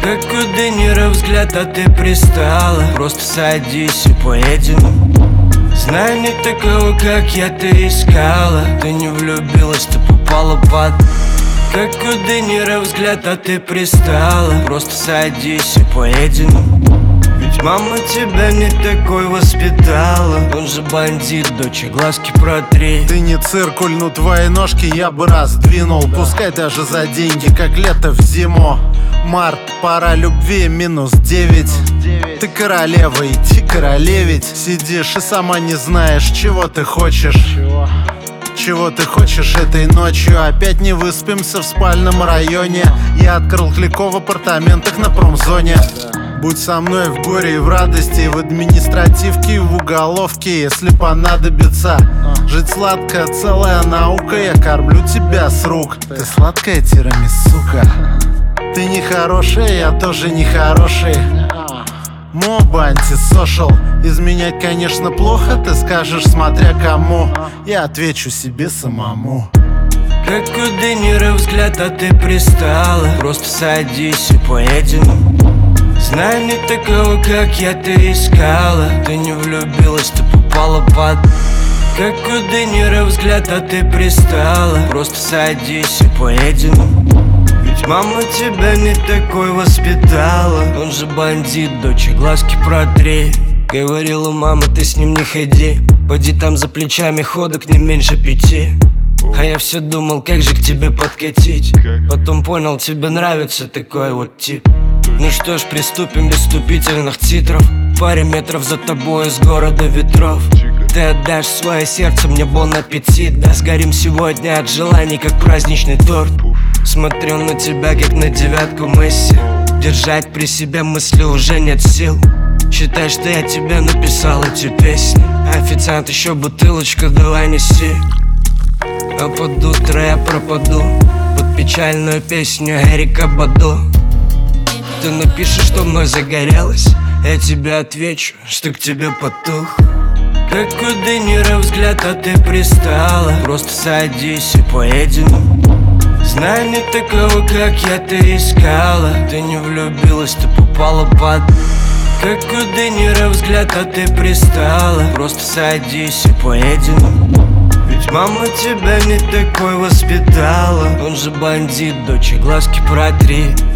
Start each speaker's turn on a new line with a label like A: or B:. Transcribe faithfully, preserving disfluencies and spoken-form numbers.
A: Как у Денира взгляд, а ты пристала. Просто садись и поедем. Знаю, не такого, как я, ты искала. Ты не влюбилась, ты попала под. Как у Денира взгляд, а ты пристала. Просто садись и поедем. Ведь мама тебя не такой воспитала. Он же бандит, дочь, глазки протри.
B: Ты не циркуль, ну твои ножки я бы раздвинул. Пускай даже за деньги, как лето в зиму. Март, пора любви, минус девять. Ты королева, иди королевить. Сидишь и сама не знаешь, чего ты хочешь. Чего ты хочешь этой ночью? Опять не выспимся в спальном районе. Я открыл клико в апартаментах на промзоне. Будь со мной в горе и в радости, в административке и в уголовке, если понадобится. Жить сладко, целая наука, я кормлю тебя с рук. Ты сладкая тирамисука. Ты не хорошая, я тоже не хороший. Моба антисошал. Изменять, конечно, плохо, ты скажешь, смотря кому. Я отвечу себе самому.
A: Как у Денира взгляд, а ты пристала. Просто садись и поедем. Знаю, не такого, как я, ты искала. Ты не влюбилась, ты попала под. Как у Денира взгляд, а ты пристала. Просто садись и поедем. Ведь мама тебя не такой воспитала. Он же бандит, дочь, глазки протри. Говорила мама, ты с ним не ходи. Поди там за плечами ходок не меньше пяти. А я все думал, как же к тебе подкатить. Потом понял, тебе нравится такой вот тип. Ну что ж, приступим без вступительных титров. Паре метров за тобой из города ветров. Ты отдашь свое сердце, мне бон аппетит. Да, сгорим сегодня от желаний, как праздничный торт. Смотрю на тебя, как на девятку Месси. Держать при себе мысли уже нет сил. Считай, что я тебе написал эти песни. Официант, еще бутылочку, давай неси. А под утро я пропаду под печальную песню Эрика Баду. Ты напишешь, что мной загорелась, я тебе отвечу, что к тебе потух. Как у Денира взгляд, а ты пристала. Просто садись и поедем. Знаю, не такого, как я, ты искала. Ты не влюбилась, ты попала под. Как у Денира взгляд, а ты пристала. Просто садись и поедем. Ведь мама тебя не такой воспитала. Он же бандит, дочь, глазки протри.